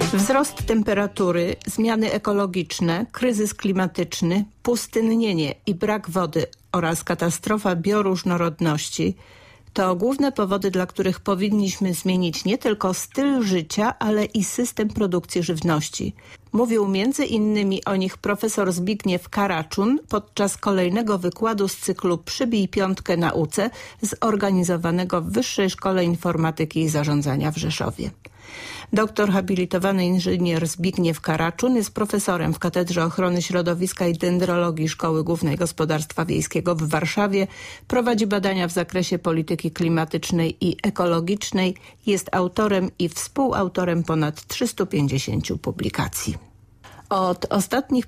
Wzrost temperatury, zmiany ekologiczne, kryzys klimatyczny, pustynnienie i brak wody oraz katastrofa bioróżnorodności to główne powody, dla których powinniśmy zmienić nie tylko styl życia, ale i system produkcji żywności. Mówił między innymi o nich profesor Zbigniew Karaczun podczas kolejnego wykładu z cyklu Przybij piątkę nauce zorganizowanego w Wyższej Szkole Informatyki i Zarządzania w Rzeszowie. Doktor habilitowany inżynier Zbigniew Karaczun jest profesorem w Katedrze Ochrony Środowiska i Dendrologii Szkoły Głównej Gospodarstwa Wiejskiego w Warszawie. Prowadzi badania w zakresie polityki klimatycznej i ekologicznej. Jest autorem i współautorem ponad 350 publikacji. Od ostatnich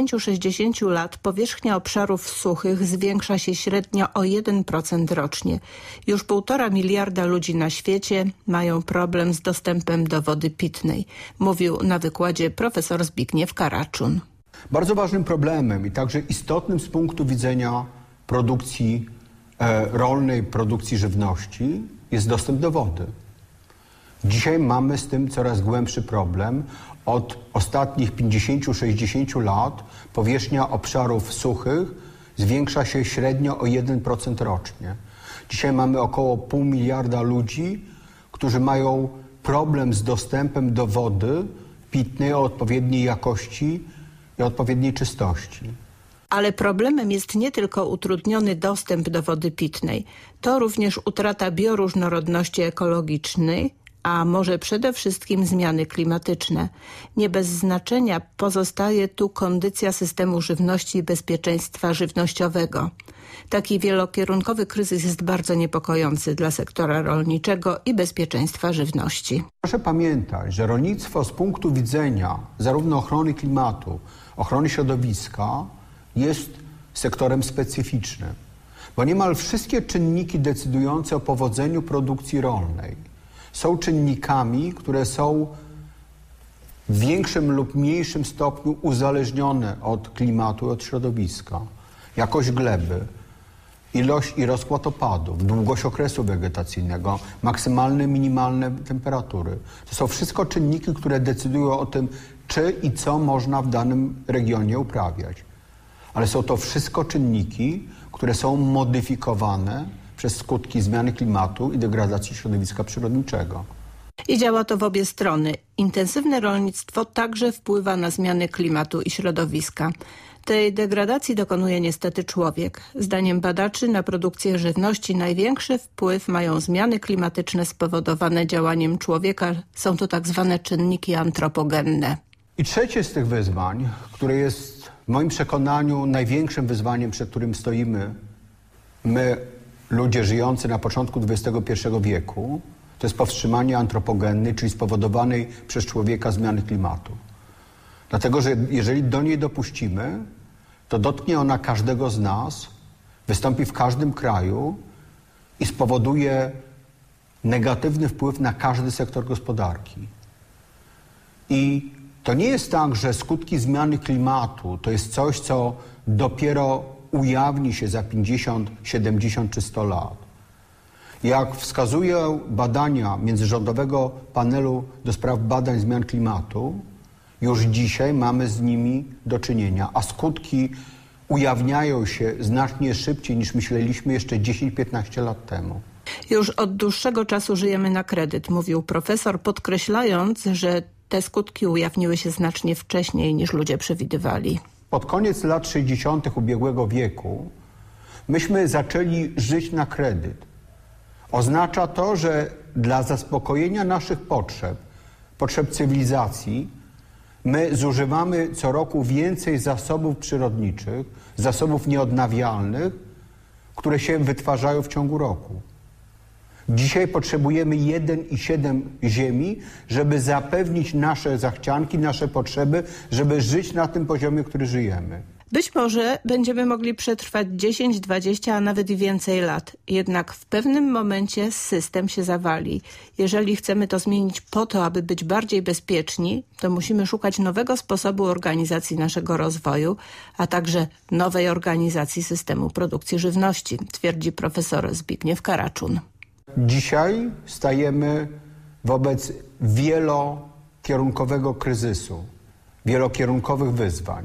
50-60 lat powierzchnia obszarów suchych zwiększa się średnio o 1% rocznie. Już 1,5 miliarda ludzi na świecie mają problem z dostępem do wody pitnej, mówił na wykładzie profesor Zbigniew Karaczun. Bardzo ważnym problemem i także istotnym z punktu widzenia produkcji rolnej, produkcji żywności jest dostęp do wody. Dzisiaj mamy z tym coraz głębszy problem. Od ostatnich 50-60 lat powierzchnia obszarów suchych zwiększa się średnio o 1% rocznie. Dzisiaj mamy około 0,5 miliarda ludzi, którzy mają problem z dostępem do wody pitnej o odpowiedniej jakości i odpowiedniej czystości. Ale problemem jest nie tylko utrudniony dostęp do wody pitnej, to również utrata bioróżnorodności ekologicznej, a może przede wszystkim zmiany klimatyczne. Nie bez znaczenia pozostaje tu kondycja systemu żywności i bezpieczeństwa żywnościowego. Taki wielokierunkowy kryzys jest bardzo niepokojący dla sektora rolniczego i bezpieczeństwa żywności. Proszę pamiętać, że rolnictwo z punktu widzenia zarówno ochrony klimatu, ochrony środowiska jest sektorem specyficznym, bo niemal wszystkie czynniki decydujące o powodzeniu produkcji rolnej są czynnikami, które są w większym lub mniejszym stopniu uzależnione od klimatu i od środowiska. Jakość gleby, ilość i rozkład opadów, długość okresu wegetacyjnego, maksymalne, minimalne temperatury. To są wszystko czynniki, które decydują o tym, czy i co można w danym regionie uprawiać. Ale są to wszystko czynniki, które są modyfikowane przez skutki zmiany klimatu i degradacji środowiska przyrodniczego. I działa to w obie strony. Intensywne rolnictwo także wpływa na zmiany klimatu i środowiska. Tej degradacji dokonuje niestety człowiek. Zdaniem badaczy na produkcję żywności największy wpływ mają zmiany klimatyczne spowodowane działaniem człowieka. Są to tak zwane czynniki antropogenne. I trzecie z tych wyzwań, które jest w moim przekonaniu największym wyzwaniem, przed którym stoimy my, ludzie żyjący na początku XXI wieku, to jest powstrzymanie antropogennej, czyli spowodowanej przez człowieka zmiany klimatu. Dlatego, że jeżeli do niej dopuścimy, to dotknie ona każdego z nas, wystąpi w każdym kraju i spowoduje negatywny wpływ na każdy sektor gospodarki. I to nie jest tak, że skutki zmiany klimatu to jest coś, co dopiero ujawni się za 50, 70 czy 100 lat. Jak wskazują badania Międzyrządowego Panelu do Spraw Badań Zmian Klimatu, już dzisiaj mamy z nimi do czynienia, a skutki ujawniają się znacznie szybciej niż myśleliśmy jeszcze 10-15 lat temu. Już od dłuższego czasu żyjemy na kredyt, mówił profesor, podkreślając, że te skutki ujawniły się znacznie wcześniej niż ludzie przewidywali. Pod koniec lat 60. ubiegłego wieku myśmy zaczęli żyć na kredyt. Oznacza to, że dla zaspokojenia naszych potrzeb cywilizacji, my zużywamy co roku więcej zasobów przyrodniczych, zasobów nieodnawialnych, które się wytwarzają w ciągu roku. Dzisiaj potrzebujemy 1,7 ziemi, żeby zapewnić nasze zachcianki, nasze potrzeby, żeby żyć na tym poziomie, który żyjemy. Być może będziemy mogli przetrwać 10, 20, a nawet i więcej lat. Jednak w pewnym momencie system się zawali. Jeżeli chcemy to zmienić po to, aby być bardziej bezpieczni, to musimy szukać nowego sposobu organizacji naszego rozwoju, a także nowej organizacji systemu produkcji żywności, twierdzi profesor Zbigniew Karaczun. Dzisiaj stajemy wobec wielokierunkowego kryzysu, wielokierunkowych wyzwań.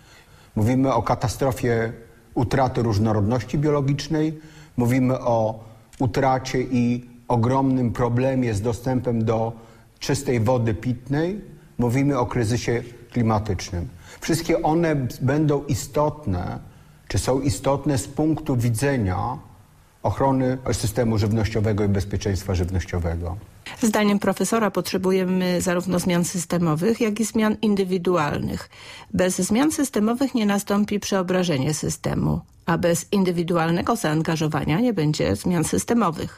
Mówimy o katastrofie utraty różnorodności biologicznej, mówimy o utracie i ogromnym problemie z dostępem do czystej wody pitnej, mówimy o kryzysie klimatycznym. Wszystkie one będą istotne, czy są istotne z punktu widzenia ochrony systemu żywnościowego i bezpieczeństwa żywnościowego. Zdaniem profesora potrzebujemy zarówno zmian systemowych, jak i zmian indywidualnych. Bez zmian systemowych nie nastąpi przeobrażenie systemu, a bez indywidualnego zaangażowania nie będzie zmian systemowych.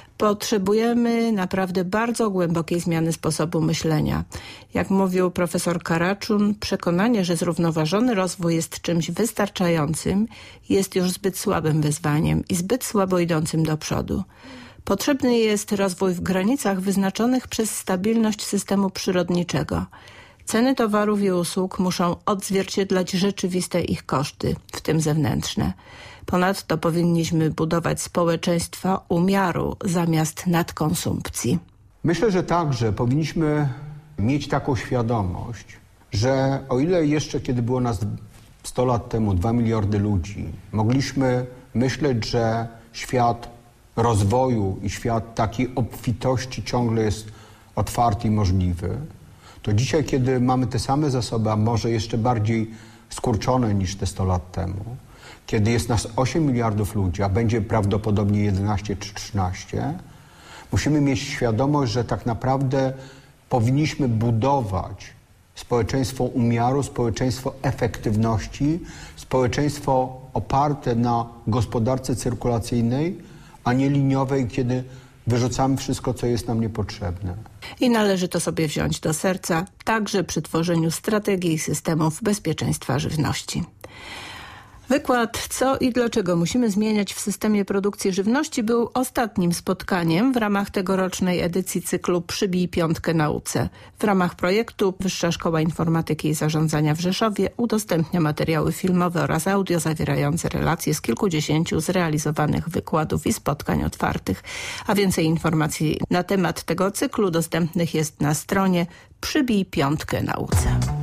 Potrzebujemy naprawdę bardzo głębokiej zmiany sposobu myślenia. Jak mówił profesor Karaczun, przekonanie, że zrównoważony rozwój jest czymś wystarczającym, jest już zbyt słabym wyzwaniem i zbyt słabo idącym do przodu. Potrzebny jest rozwój w granicach wyznaczonych przez stabilność systemu przyrodniczego. Ceny towarów i usług muszą odzwierciedlać rzeczywiste ich koszty, w tym zewnętrzne. Ponadto powinniśmy budować społeczeństwa umiaru zamiast nadkonsumpcji. Myślę, że także powinniśmy mieć taką świadomość, że o ile jeszcze kiedy było nas 100 lat temu 2 miliardy ludzi, mogliśmy myśleć, że świat rozwoju i świat takiej obfitości ciągle jest otwarty i możliwy, to dzisiaj, kiedy mamy te same zasoby, a może jeszcze bardziej skurczone niż te 100 lat temu, kiedy jest nas 8 miliardów ludzi, a będzie prawdopodobnie 11 czy 13, musimy mieć świadomość, że tak naprawdę powinniśmy budować społeczeństwo umiaru, społeczeństwo efektywności, społeczeństwo oparte na gospodarce cyrkulacyjnej, a nie liniowej, kiedy wyrzucamy wszystko, co jest nam niepotrzebne. I należy to sobie wziąć do serca, także przy tworzeniu strategii i systemów bezpieczeństwa żywności. Wykład co i dlaczego musimy zmieniać w systemie produkcji żywności był ostatnim spotkaniem w ramach tegorocznej edycji cyklu Przybij piątkę nauce. W ramach projektu Wyższa Szkoła Informatyki i Zarządzania w Rzeszowie udostępnia materiały filmowe oraz audio zawierające relacje z kilkudziesięciu zrealizowanych wykładów i spotkań otwartych. A więcej informacji na temat tego cyklu dostępnych jest na stronie Przybij piątkę nauce.